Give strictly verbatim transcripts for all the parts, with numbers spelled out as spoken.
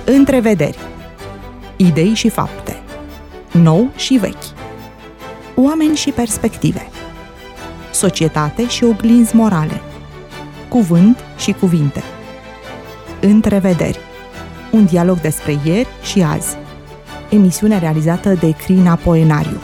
Întrevederi. Idei și fapte. Nou și vechi. Oameni și perspective. Societate și oglinzi morale. Cuvânt și cuvinte. Întrevederi. Un dialog despre ieri și azi. Emisiune realizată de Crina Poenariu.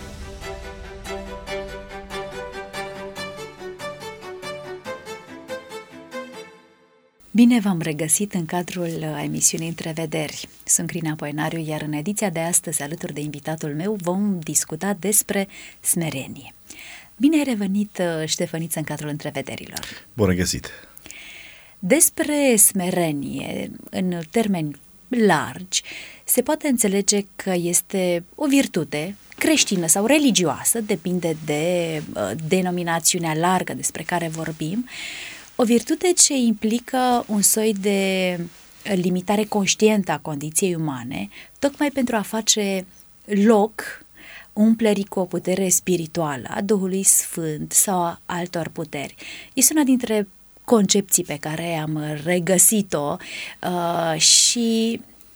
Bine v-am regăsit în cadrul emisiunii Întrevederi. Sunt Crina Poenariu, iar în ediția de astăzi, alături de invitatul meu, vom discuta despre smerenie. Bine ai revenit, Ștefăniță, în cadrul Întrevederilor. Bun regăsit! Despre smerenie, în termeni largi, se poate înțelege că este o virtute creștină sau religioasă, depinde de uh, denominațiunea largă despre care vorbim, o virtute ce implică un soi de limitare conștientă a condiției umane, tocmai pentru a face loc umplerii cu o putere spirituală, a Duhului Sfânt sau a altor puteri. Este una dintre concepții pe care am regăsit-o uh, și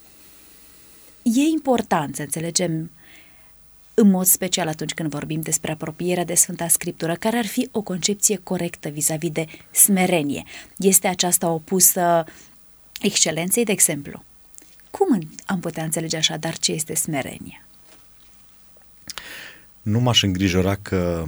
e important să înțelegem în mod special atunci când vorbim despre apropierea de Sfânta Scriptură, care ar fi o concepție corectă vis-a-vis de smerenie. Este aceasta opusă excelenței, de exemplu? Cum am putea înțelege așadar ce este smerenia? Nu m-aș îngrijora că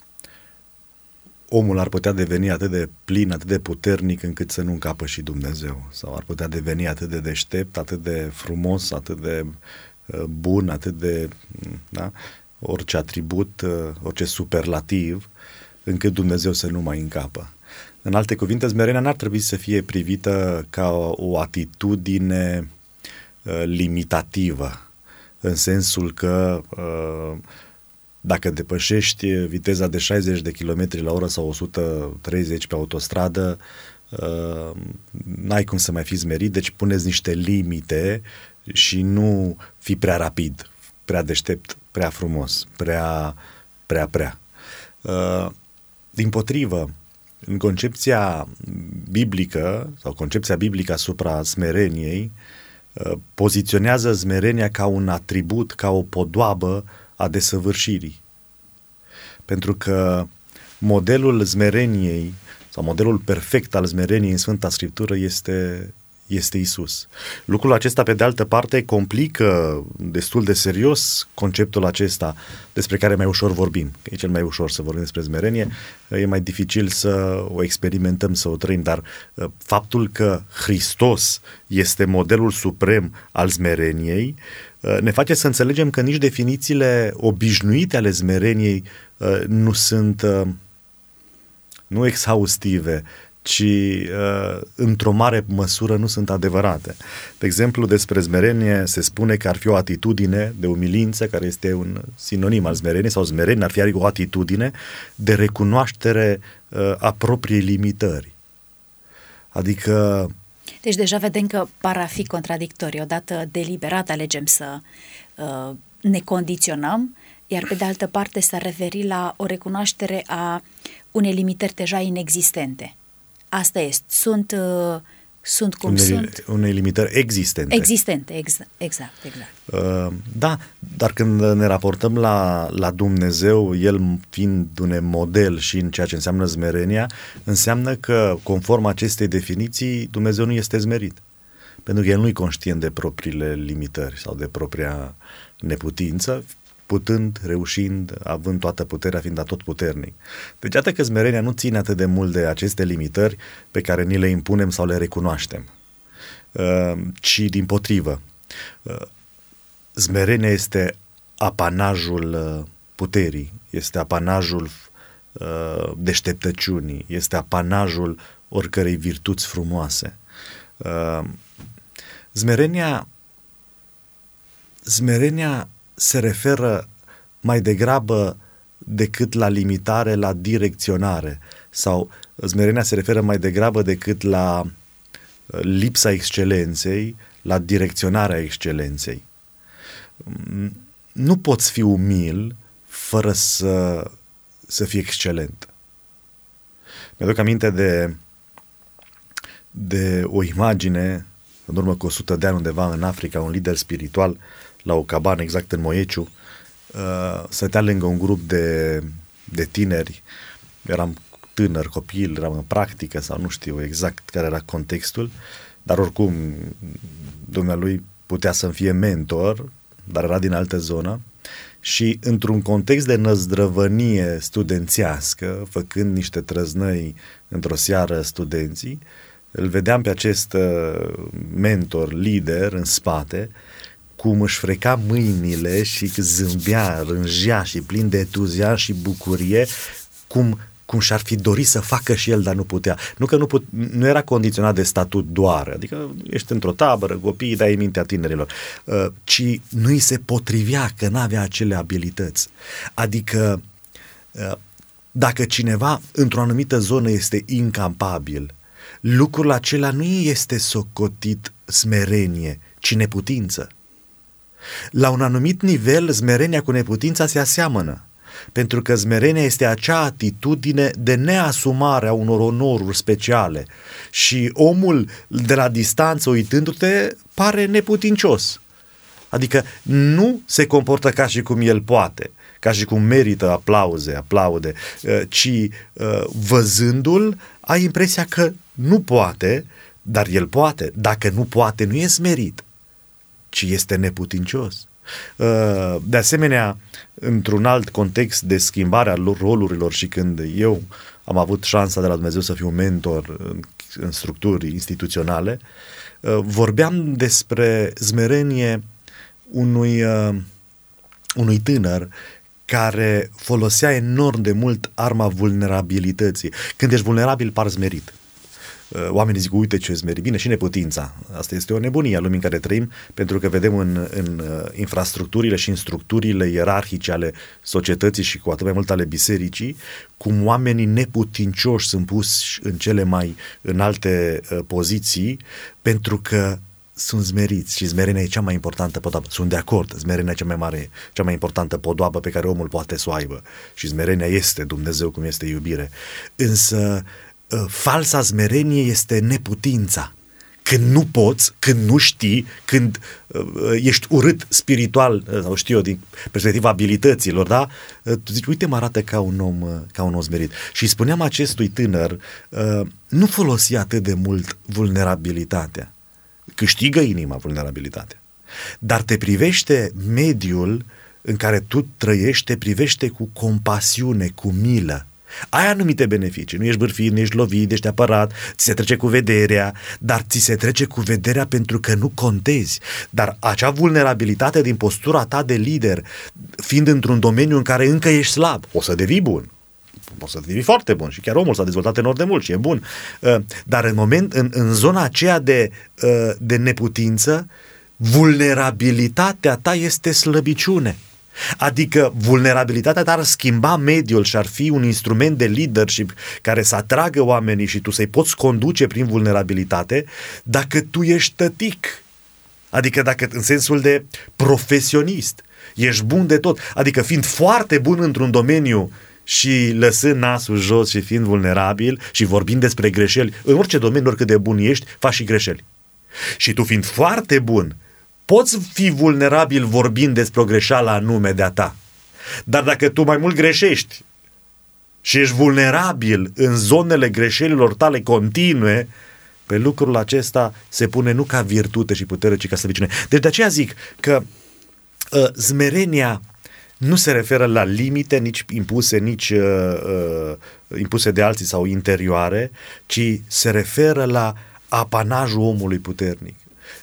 omul ar putea deveni atât de plin, atât de puternic încât să nu încapă și Dumnezeu. Sau ar putea deveni atât de deștept, atât de frumos, atât de bun, atât de, da, orice atribut, orice superlativ, încât Dumnezeu să nu mai încapă. În alte cuvinte, smerenia n-ar trebui să fie privită ca o atitudine uh, limitativă, în sensul că uh, dacă depășești viteza de șaizeci de kilometri la oră sau o sută treizeci pe autostradă, uh, n-ai cum să mai fii smerit, deci puneți niște limite și nu fi prea rapid, prea deștept, prea frumos, prea, prea, prea. Uh, dimpotrivă, în concepția biblică sau concepția biblică asupra smereniei, uh, poziționează smerenia ca un atribut, ca o podoabă a desăvârșirii. Pentru că modelul smereniei sau modelul perfect al smereniei în Sfânta Scriptură este este Isus. Lucrul acesta, pe de altă parte, complică destul de serios conceptul acesta despre care mai ușor vorbim. E cel mai ușor să vorbim despre smerenie, e mai dificil să o experimentăm, să o trăim, dar faptul că Hristos este modelul suprem al smereniei ne face să înțelegem că nici definițiile obișnuite ale smereniei nu sunt nu exhaustive, ci uh, într-o mare măsură nu sunt adevărate. De exemplu, despre smerenie se spune că ar fi o atitudine de umilință, care este un sinonim al smereniei, sau smerenie ar fi o atitudine de recunoaștere uh, a propriei limitări. Adică... Deci deja vedem că par a fi contradictorii. Odată deliberat alegem să uh, ne condiționăm, iar pe de altă parte s-ar referi la o recunoaștere a unei limitări deja inexistente. Asta este. Sunt, uh, sunt cum unei, sunt. Unei limitări existente. Existente, ex, exact, exact. Uh, da, dar când ne raportăm la, la Dumnezeu, El fiind un model și în ceea ce înseamnă smerenia, înseamnă că, conform acestei definiții, Dumnezeu nu este smerit. Pentru că El nu e conștient de propriile limitări sau de propria neputință, putând, reușind, având toată puterea, fiind atotputernic. Deci, iată că smerenia nu ține atât de mult de aceste limitări pe care ni le impunem sau le recunoaștem, uh, ci dimpotrivă. Uh, smerenia este apanajul uh, puterii, este apanajul uh, deșteptăciunii, este apanajul oricărei virtuți frumoase. Uh, smerenia smerenia se referă mai degrabă decât la limitare, la direcționare, sau smerenia se referă mai degrabă decât la lipsa excelenței, la direcționarea excelenței. Nu poți fi umil fără să, să fii excelent. Mi-aduc aminte de, de o imagine în urmă cu o sută de ani undeva în Africa, un lider spiritual la o cabană exact în Moieciu, uh, stătea lângă un grup de, de tineri, eram tânăr, copil, eram în practică sau nu știu exact care era contextul, dar oricum dumnealui putea să-mi fie mentor, dar era din altă zonă și într-un context de năzdrăvănie studențească, făcând niște trăznăi într-o seară studenții, îl vedeam pe acest mentor, lider în spate, cum își freca mâinile și zâmbea, rângea și plin de entuziasm și bucurie, cum cum și-ar fi dorit să facă și el, dar nu putea. Nu că nu, put, nu era condiționat de statut doar, adică ești într-o tabără, copiii, dai mintea tinerilor, uh, ci nu îi se potrivea că n-avea acele abilități. Adică uh, dacă cineva într-o anumită zonă este incapabil, lucrul acela nu este socotit smerenie, ci neputință. La un anumit nivel, smerenia cu neputința se aseamănă. Pentru că smerenia este acea atitudine de neasumare a unor onoruri speciale și omul de la distanță uitându-te pare neputincios, adică nu se comportă ca și cum el poate, ca și cum merită aplauze, aplaude, ci văzându-l ai impresia că nu poate, dar el poate. Dacă nu poate, nu e smerit, ci este neputincios. De asemenea, într-un alt context de schimbare a rolurilor și când eu am avut șansa de la Dumnezeu să fiu mentor în, în structuri instituționale, vorbeam despre smerenie unui, unui tânăr care folosea enorm de mult arma vulnerabilității. Când ești vulnerabil, pari smerit. Oamenii zic, uite ce smerit. Bine, și neputința. Asta este o nebunie a lumii în care trăim, pentru că vedem în, în infrastructurile și în structurile ierarhice ale societății și cu atât mai mult ale bisericii, cum oamenii neputincioși sunt puși în cele mai înalte uh, poziții, pentru că sunt smeriți și smerenia e cea mai importantă podoabă. Sunt de acord, smerenia e cea mai mare, cea mai importantă podoabă pe care omul poate să o aibă. Și smerenia este Dumnezeu cum este iubire. Însă falsa smerenie este neputința. Când nu poți, când nu știi, când uh, ești urât spiritual, sau știu eu, din perspectiva abilităților, da? Uh, tu zici, uite, mă arată ca un om, uh, ca un om smerit. Și spuneam acestui tânăr, uh, nu folosi atât de mult vulnerabilitatea. Câștigă inima vulnerabilitatea. Dar te privește mediul în care tu trăiești, te privește cu compasiune, cu milă. Ai anumite beneficii, nu ești bârfit, nu ești lovit, ești apărat, ți se trece cu vederea, dar ți se trece cu vederea pentru că nu contezi. Dar acea vulnerabilitate din postura ta de lider, fiind într-un domeniu în care încă ești slab, o să devii bun, o să devii foarte bun și chiar omul s-a dezvoltat enorm de mult și e bun. Dar în moment, în, în zona aceea de, de neputință, vulnerabilitatea ta este slăbiciune. Adică vulnerabilitatea ta ar schimba mediul și ar fi un instrument de leadership care să atragă oamenii și tu să-i poți conduce prin vulnerabilitate dacă tu ești tătic. Adică dacă în sensul de profesionist ești bun de tot, adică fiind foarte bun într-un domeniu și lăsând nasul jos și fiind vulnerabil și vorbind despre greșeli, în orice domeniu, oricât de bun ești, faci și greșeli. Și tu fiind foarte bun, poți fi vulnerabil vorbind despre o greșeală anume de-a ta. Dar dacă tu mai mult greșești și ești vulnerabil în zonele greșelilor tale continue, pe lucrul acesta se pune nu ca virtute și putere, ci ca slăbiciune. Deci de aceea zic că uh, smerenia nu se referă la limite nici impuse, nici uh, uh, impuse de alții sau interioare, ci se referă la apanajul omului puternic.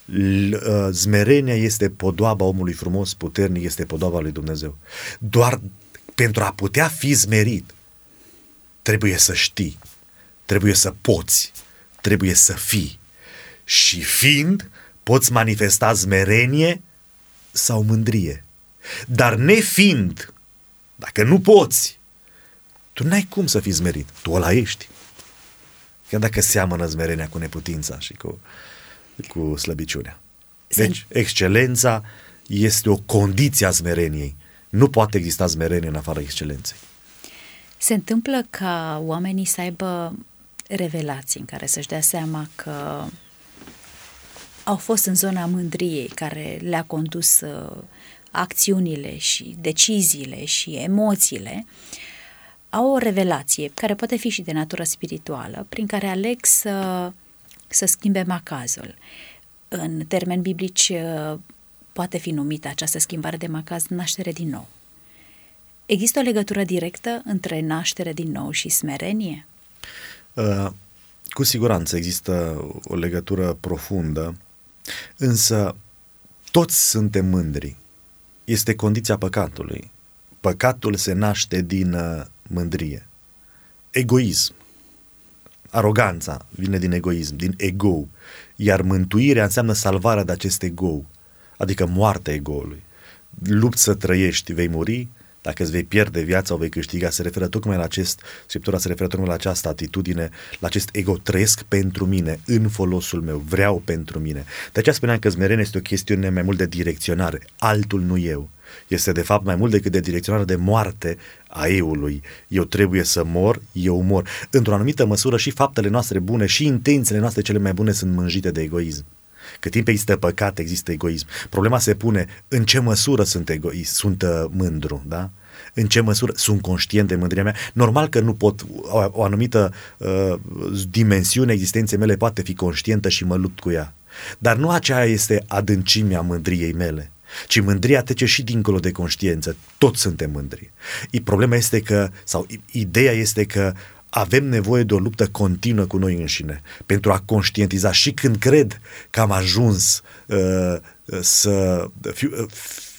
Smerenia este podoaba omului frumos, puternic este podoaba lui Dumnezeu. Doar pentru a putea fi smerit trebuie să știi, trebuie să poți, trebuie să fii. Și fiind, poți manifesta smerenie sau mândrie. Dar nefiind, dacă nu poți, tu n-ai cum să fii smerit. Tu ăla ești. Chiar dacă seamănă smerenia cu neputința și cu cu slăbiciunea. Deci, excelența este o condiție a smereniei. Nu poate exista smerenie în afara excelenței. Se întâmplă ca oamenii să aibă revelații în care să-și dea seama că au fost în zona mândriei, care le-a condus uh, acțiunile și deciziile și emoțiile, au o revelație, care poate fi și de natură spirituală, prin care aleg să, să schimbe macazul. În termeni biblici uh, poate fi numită această schimbare de macaz naștere din nou. Există o legătură directă între naștere din nou și smerenie? Uh, cu siguranță există o legătură profundă, însă toți suntem mândri. Este condiția păcatului. Păcatul se naște din uh, mândrie. Egoism. Aroganța vine din egoism, din ego. Iar mântuirea înseamnă salvarea de acest ego, adică moartea egoului. Lupți să trăiești, vei muri, dacă îți vei pierde viața, o vei câștiga. Se referă tocmai la acest, Scriptura se referă tocmai la această atitudine, la acest ego. Trăiesc pentru mine, în folosul meu, vreau pentru mine. De aceea spuneam că smerenia este o chestiune mai mult de direcționare, altul nu eu. Este de fapt mai mult decât de direcționare, de moarte a eului. Eu trebuie să mor, eu mor. Într-o anumită măsură și faptele noastre bune și intențiile noastre cele mai bune sunt mânjite de egoism. Cât timp există păcat, există egoism. Problema se pune în ce măsură sunt egoist, sunt uh, mândru, da? În ce măsură sunt conștient de mândria mea. Normal că nu pot, o, o anumită uh, dimensiune existenței mele poate fi conștientă și mă lupt cu ea. Dar nu aceea este adâncimea mândriei mele, ci mândria trece și dincolo de conștiință. Toți suntem mândri. Problema este că, sau ideea este că avem nevoie de o luptă continuă cu noi înșine pentru a conștientiza și când cred că am ajuns uh, să fiu, uh,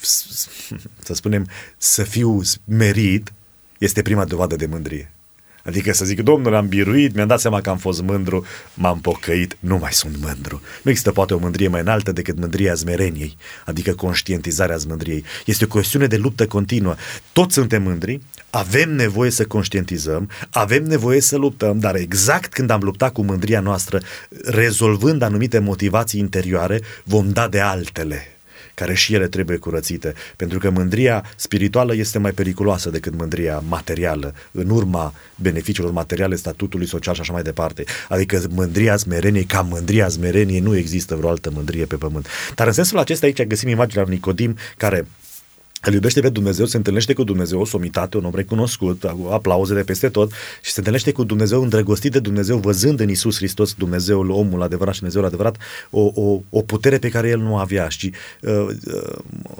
să spunem, să fiu smerit, este prima dovadă de mândrie. Adică să zic, Domnule, am biruit, mi-am dat seama că am fost mândru, m-am pocăit, nu mai sunt mândru. Nu există poate o mândrie mai înaltă decât mândria smereniei, adică conștientizarea mândriei. Este o chestiune de luptă continuă. Toți suntem mândri, avem nevoie să conștientizăm, avem nevoie să luptăm, dar exact când am luptat cu mândria noastră, rezolvând anumite motivații interioare, vom da de altele, care și ele trebuie curățite, pentru că mândria spirituală este mai periculoasă decât mândria materială, în urma beneficiilor materiale, statutului social și așa mai departe. Adică mândria smereniei, ca mândria smereniei, nu există vreo altă mândrie pe pământ. Dar în sensul acesta aici găsim imaginea lui Nicodim, care îl iubește pe Dumnezeu, se întâlnește cu Dumnezeu, o somitate, un om recunoscut, aplauze de peste tot și se întâlnește cu Dumnezeu, îndrăgostit de Dumnezeu, văzând în Iisus Hristos, Dumnezeul, omul adevărat și Dumnezeul adevărat, o, o, o putere pe care el nu avea și uh, uh,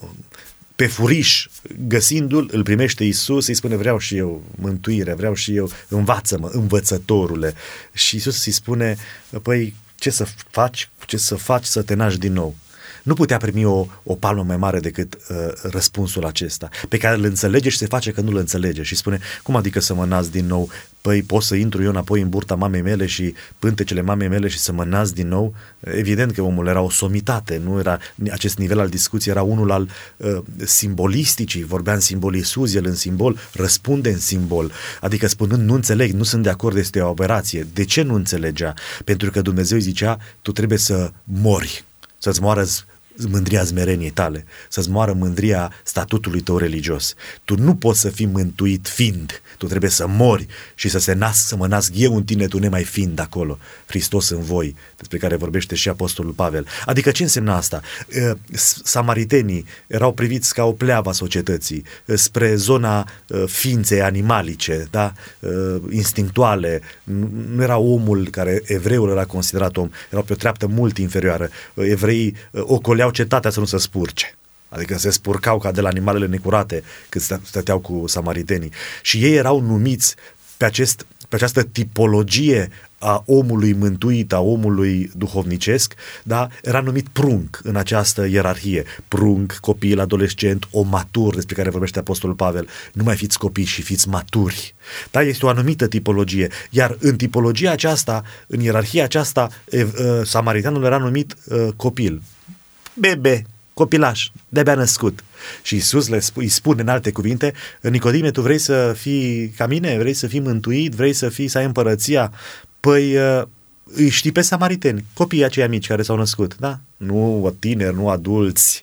pe furiș, găsindu-l, îl primește Iisus, îi spune, vreau și eu mântuire, vreau și eu, învață-mă, învățătorule. Și Iisus îi spune, păi, ce să faci, ce să faci să te naști din nou? Nu putea primi o, o palmă mai mare decât uh, răspunsul acesta, pe care îl înțelege și se face că nu îl înțelege și spune, cum adică să mă nasc din nou? Păi pot să intru eu înapoi în burta mamei mele și pântecele mamei mele și să mă nasc din nou? Evident că omul era o somitate, nu era acest nivel al discuției, era unul al uh, simbolisticii, vorbea în simbol Iisus, el în simbol, răspunde în simbol, adică spunând, nu înțeleg, nu sunt de acord, este o aberație. De ce nu înțelegea? Pentru că Dumnezeu îi zicea, tu trebuie să mori, să-ți moară mândria smereniei tale, să-ți moară mândria statutului tău religios. Tu nu poți să fii mântuit fiind, tu trebuie să mori și să se nasc, să mă nasc eu în tine, tu nemai fiind acolo, Hristos în voi, despre care vorbește și Apostolul Pavel. Adică ce însemna asta? Samaritenii erau priviți ca o pleavă a societății, spre zona ființei animalice, da? Instinctuale, nu era omul care, evreul era considerat om, era pe o treaptă mult inferioară. Evreii ocoleau cetatea să nu se spurce. Adică se spurcau ca de la animalele necurate când stăteau cu samaritenii. Și ei erau numiți pe, acest, pe această tipologie a omului mântuit, a omului duhovnicesc, da? Era numit prunc în această ierarhie. Prunc, copil, adolescent, om matur, despre care vorbește Apostolul Pavel. Nu mai fiți copii și fiți maturi. Da? Este o anumită tipologie. Iar în tipologia aceasta, în ierarhia aceasta, samariteanul era numit copil. Bebe, copilaș, de-abia născut. Și Iisus le sp- îi spune în alte cuvinte, Nicodime, tu vrei să fii ca mine? Vrei să fii mântuit? Vrei să fii, să ai împărăția? Păi îi știi pe samariteni, copiii aceia mici care s-au născut, da? Nu tineri, nu adulți.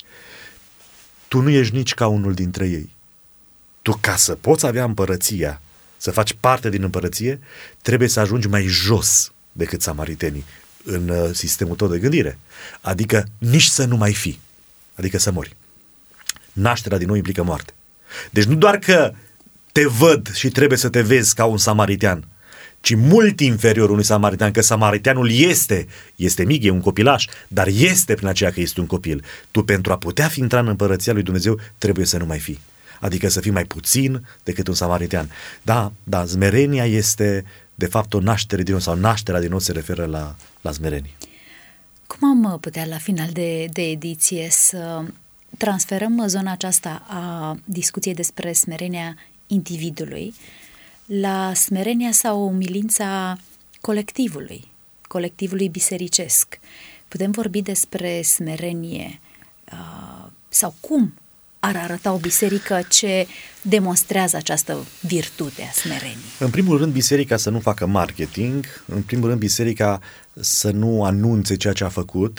Tu nu ești nici ca unul dintre ei. Tu, ca să poți avea împărăția, să faci parte din împărăție, trebuie să ajungi mai jos decât samaritenii. în sistemul tău de gândire. Adică nici să nu mai fi. Adică să mori. Nașterea din nou implică moarte. Deci nu doar că te văd și trebuie să te vezi ca un samaritean, ci mult inferior unui samaritean, că samariteanul este, este mic, e un copilaș, dar este prin aceea că este un copil. Tu pentru a putea fi intrat în împărăția lui Dumnezeu trebuie să nu mai fii. Adică să fii mai puțin decât un samaritean. Da, da, smerenia este de fapt o naștere din nou, sau nașterea din nou se referă la, la smerenie. Cum am putea la final de, de ediție să transferăm zona aceasta a discuției despre smerenia individului la smerenia sau umilința colectivului, colectivului bisericesc? Putem vorbi despre smerenie uh, sau cum ar arăta o biserică ce demonstrează această virtute a smereniei? În primul rând, biserica să nu facă marketing, în primul rând, biserica să nu anunțe ceea ce a făcut.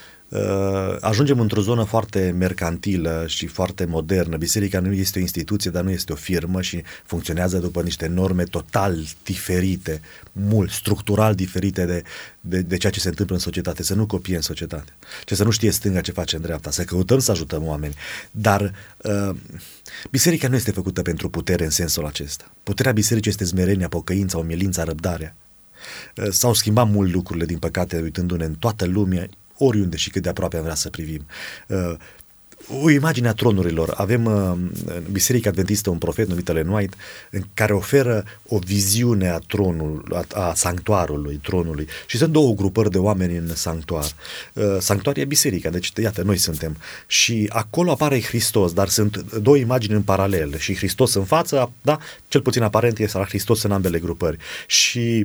Ajungem într-o zonă foarte mercantilă și foarte modernă. Biserica nu este o instituție, dar nu este o firmă și funcționează după niște norme total diferite, mult, structural diferite de, de, de ceea ce se întâmplă în societate. Să nu copiem societatea. Ce să nu știe stânga ce face în dreapta. Să căutăm să ajutăm oameni. Dar uh, biserica nu este făcută pentru putere în sensul acesta. Puterea bisericii este smerenia, pocăința, umilința, răbdarea. Uh, s-au schimbat mult lucrurile, din păcate, uitându-ne în toată lumea, oriunde și cât de aproape am vrea să privim. Uh, o imagine a tronurilor. Avem uh, în Biserica Adventistă un profet numit Ellen White, în care oferă o viziune a tronului, a, a sanctuarului, tronului. Și sunt două grupări de oameni în sanctuar. Uh, sanctuar e biserica, deci iată, noi suntem. Și acolo apare Hristos, dar sunt două imagini în paralel. Și Hristos în față, da, cel puțin aparent este la Hristos în ambele grupări. Și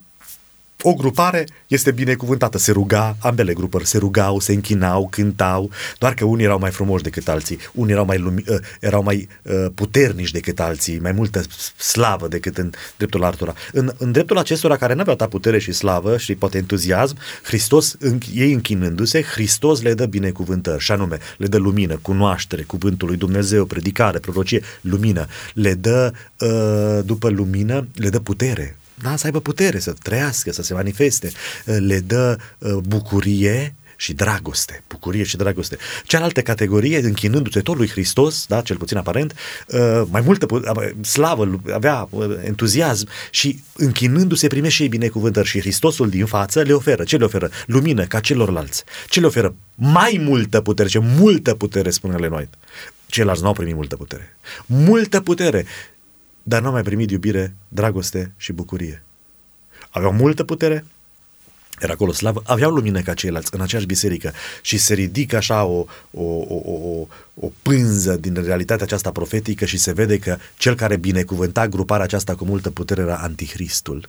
o grupare este binecuvântată, se ruga, ambele grupări se rugau, se închinau, cântau, doar că unii erau mai frumoși decât alții, unii erau mai, lumi, erau mai uh, puternici decât alții, mai multă slavă decât în dreptul altora. În, în dreptul acestora care n-aveau ta putere și slavă și poate entuziasm, Hristos, în, ei închinându-se, Hristos le dă binecuvântări, și anume, le dă lumină, cunoaștere, cuvântul lui Dumnezeu, predicare, prorocie, lumină, le dă, uh, după lumină, le dă putere. Da, să aibă putere, să trăiască, să se manifeste, le dă uh, bucurie și dragoste, bucurie și dragoste. Cealaltă categorie, închinându-se tot lui Hristos, da, cel puțin aparent, uh, mai multă slavă, avea uh, entuziasm și închinându-se primește și ei binecuvântări și Hristosul din față le oferă. Ce le oferă? Lumină ca celorlalți. Ce le oferă? Mai multă putere, ce multă putere, spune noi. Ceilalți n-au primit multă putere. Multă putere. Dar nu au mai primit iubire, dragoste și bucurie. Aveau multă putere, era acolo slavă, aveau lumină ca ceilalți în aceeași biserică și se ridică așa o, o, o, o, o pânză din realitatea aceasta profetică și se vede că cel care binecuvânta gruparea aceasta cu multă putere era Antichristul.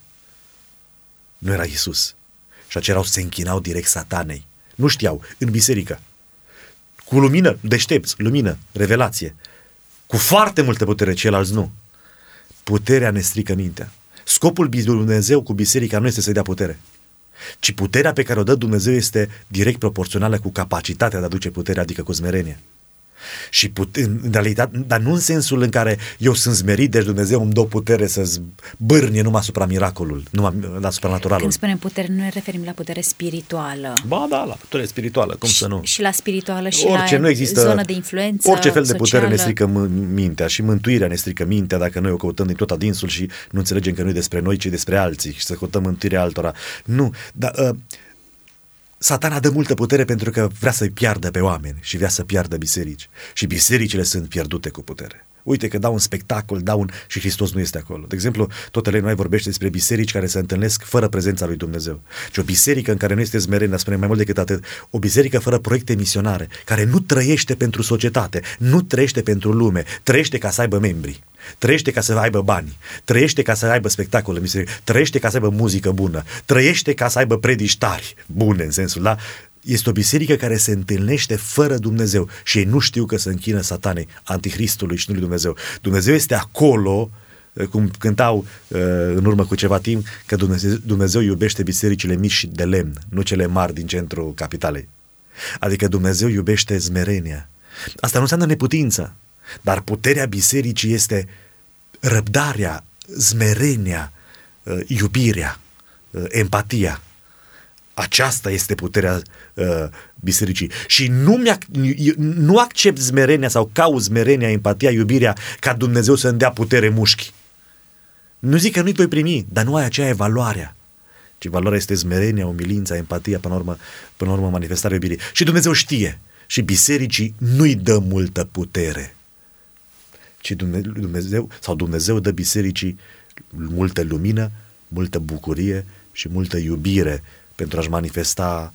Nu era Iisus. Și aceia se închinau direct satanei. Nu știau, în biserică. Cu lumină, deștepți, lumină, revelație. Cu foarte multă putere, ceilalți nu. Puterea ne strică mintea. Scopul lui Dumnezeu cu biserica nu este să-i dea putere, ci puterea pe care o dă Dumnezeu este direct proporțională cu capacitatea de a duce putere, adică cu smerenie. Și pute- în realitate, dar nu în sensul în care eu sunt smerit, deci Dumnezeu îmi dă putere să zbârnie numai asupra miracolului, numai asupra naturalului. Când spunem putere, nu ne referim la putere spirituală. Ba da, la putere spirituală, cum și, să nu? Și la spirituală și orice, la nu există, zonă de influență orice fel de socială. putere ne strică mintea și mântuirea ne strică mintea dacă noi o căutăm din tot adinsul și nu înțelegem că nu e despre noi, ci despre alții și să căutăm mântuirea altora. Nu, dar... Uh, Satana dă multă putere pentru că vrea să-i piardă pe oameni și vrea să piardă biserici. Și bisericile sunt pierdute cu putere. Uite că dau un spectacol, dau un... și Hristos nu este acolo. De exemplu, tot Ellen White vorbește despre biserici care se întâlnesc fără prezența lui Dumnezeu. Și o biserică în care nu este smerenia, spune mai mult decât atât, o biserică fără proiecte misionare, care nu trăiește pentru societate, nu trăiește pentru lume, trăiește ca să aibă membri. Trăiește ca să aibă bani, trăiește ca să aibă spectacole, trăiește ca să aibă muzică bună, trăiește ca să aibă predici tari, bune în sensul, da? Este o biserică care se întâlnește fără Dumnezeu și ei nu știu că se închină satanei, Antichristului și nu lui Dumnezeu. Dumnezeu este acolo, cum cântau uh, în urmă cu ceva timp, că Dumnezeu, Dumnezeu iubește bisericile mici de lemn, nu cele mari din centrul capitalei. Adică Dumnezeu iubește smerenia. Asta nu înseamnă neputință. Dar puterea bisericii este răbdarea, smerenia, iubirea, empatia. Aceasta este puterea uh, bisericii. Și nu, nu accept smerenia sau cauz smerenia, empatia, iubirea ca Dumnezeu să îmi dea putere mușchi. Nu zic că nu-i voi primi, dar nu ai aceea evaluarea. Ci valoarea este smerenia, umilința, empatia, până la urmă, până la urmă manifestarea iubirii. Și Dumnezeu știe. Și bisericii nu-i dă multă putere. Ci Dumnezeu, sau Dumnezeu dă bisericii multă lumină, multă bucurie și multă iubire pentru a-și manifesta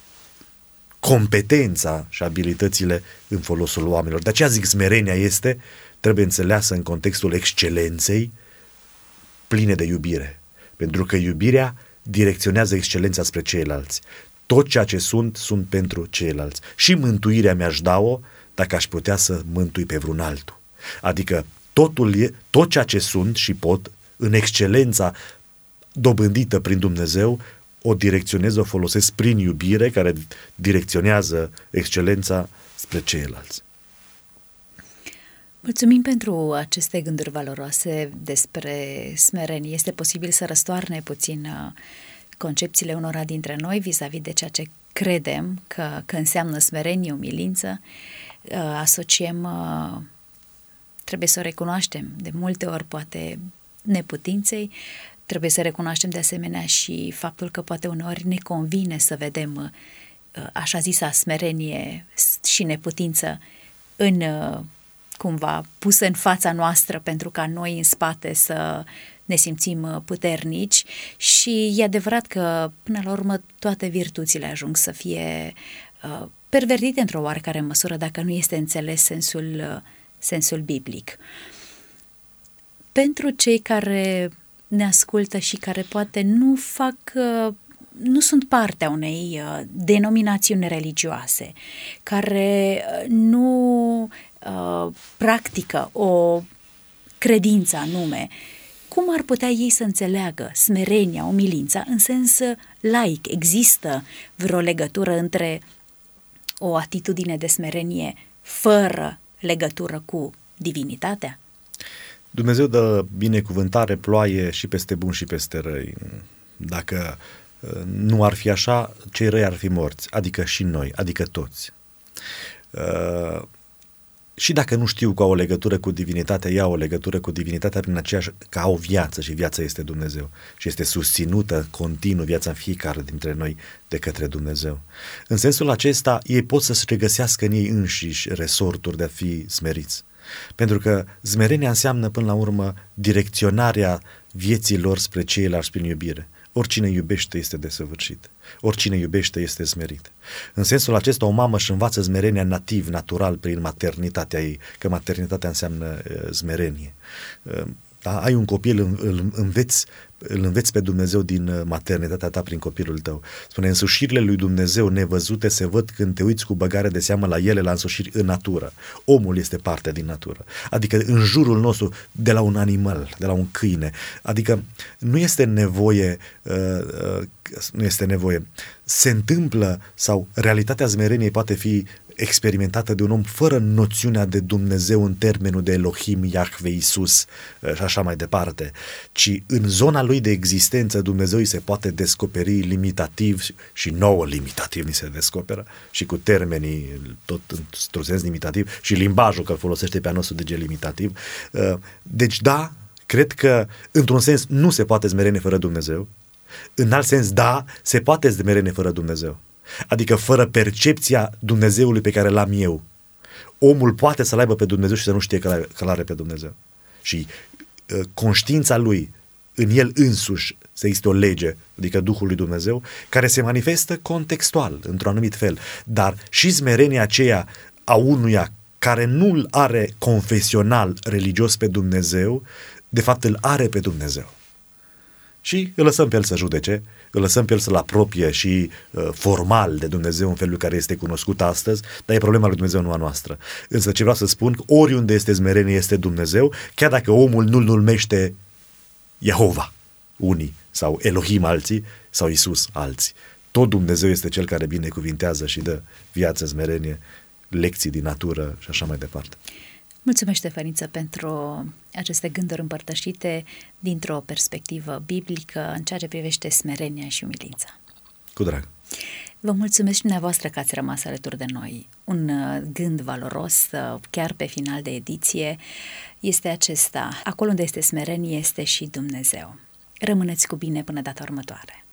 competența și abilitățile în folosul oamenilor. De aceea zic, smerenia este, trebuie înțeleasă în contextul excelenței pline de iubire. Pentru că iubirea direcționează excelența spre ceilalți. Tot ceea ce sunt, sunt pentru ceilalți. Și mântuirea mi-aș da-o dacă aș putea să mântui pe vreun altul. Adică totul e, tot ceea ce sunt și pot, în excelența dobândită prin Dumnezeu, o direcționez, o folosesc prin iubire, care direcționează excelența spre ceilalți. Mulțumim pentru aceste gânduri valoroase despre smerenie. Este posibil să răstoarne puțin concepțiile unora dintre noi vis-a-vis de ceea ce credem că, că înseamnă smerenie, umilință. Asociem, trebuie să o recunoaștem, de multe ori poate neputinței. Trebuie să recunoaștem de asemenea și faptul că poate uneori ne convine să vedem așa zisa smerenie și neputință în cumva pusă în fața noastră pentru ca noi în spate să ne simțim puternici și e adevărat că până la urmă toate virtuțile ajung să fie uh, pervertite într-o oarecare măsură dacă nu este înțeles sensul, uh, sensul biblic. Pentru cei care ne ascultă și care poate nu fac, uh, nu sunt partea unei uh, denominațiuni religioase, care uh, nu uh, practică o credință anume, cum ar putea ei să înțeleagă smerenia, umilința în sens laic? Există vreo legătură între o atitudine de smerenie fără legătură cu divinitatea? Dumnezeu dă binecuvântare, ploaie și peste buni și peste răi. Dacă nu ar fi așa, cei răi ar fi morți, adică și noi, adică toți. Uh, și dacă nu știu că au o legătură cu divinitatea, ea au o legătură cu divinitatea prin aceeași, că au viață și viața este Dumnezeu și este susținută continuu viața în fiecare dintre noi de către Dumnezeu. În sensul acesta, ei pot să se regăsească în ei înșiși resorturi de a fi smeriți. Pentru că smerenia înseamnă până la urmă direcționarea vieții lor spre ceilalți prin iubire. Oricine iubește este desăvârșit. Oricine iubește este smerit. În sensul acesta, o mamă își învață smerenia nativ, natural, prin maternitatea ei, că maternitatea înseamnă uh, smerenie. Uh, da? Ai un copil, îl, îl, înveți, îl înveți pe Dumnezeu din maternitatea ta prin copilul tău. Spune, însușirile lui Dumnezeu nevăzute se văd când te uiți cu băgare de seamă la ele, la însușiri în natură. Omul este parte din natură. Adică în jurul nostru, de la un animal, de la un câine. Adică nu este nevoie, uh, uh, nu este nevoie. Se întâmplă sau realitatea smereniei poate fi experimentată de un om fără noțiunea de Dumnezeu în termenul de Elohim, Iahve, Iisus și așa mai departe, ci în zona lui de existență Dumnezeu îi se poate descoperi limitativ și nouă limitativ ni se descoperă și cu termenii tot într-un sens limitativ și limbajul că îl folosește pe a nostru de limitativ. Deci da, cred că într-un sens nu se poate smerenie fără Dumnezeu, în alt sens da, se poate smerenie fără Dumnezeu. Adică fără percepția Dumnezeului pe care l-am eu. Omul poate să-L aibă pe Dumnezeu și să nu știe că l-are pe Dumnezeu. Și uh, conștiința lui, în el însuși, să existe o lege, adică Duhul lui Dumnezeu, care se manifestă contextual, într-un anumit fel. Dar și smerenia aceea a unuia care nu-L are confesional religios pe Dumnezeu, de fapt îl are pe Dumnezeu. Și îl lăsăm pe el să judece, îl lăsăm pe el să-l apropie și uh, formal de Dumnezeu în felul care este cunoscut astăzi, dar e problema lui Dumnezeu, nu a noastră. Însă ce vreau să spun, oriunde este smerenie este Dumnezeu, chiar dacă omul nu-l numește Jehova, unii, sau Elohim alții, sau Isus alții. Tot Dumnezeu este cel care binecuvintează și dă viață, smerenie, lecții din natură și așa mai departe. Mulțumesc, Ștefăniță, pentru aceste gânduri împărtășite dintr-o perspectivă biblică în ceea ce privește smerenia și umilința. Cu drag. Vă mulțumesc și dumneavoastră că ați rămas alături de noi. Un gând valoros, chiar pe final de ediție, este acesta: acolo unde este smerenie, este și Dumnezeu. Rămâneți cu bine până data următoare.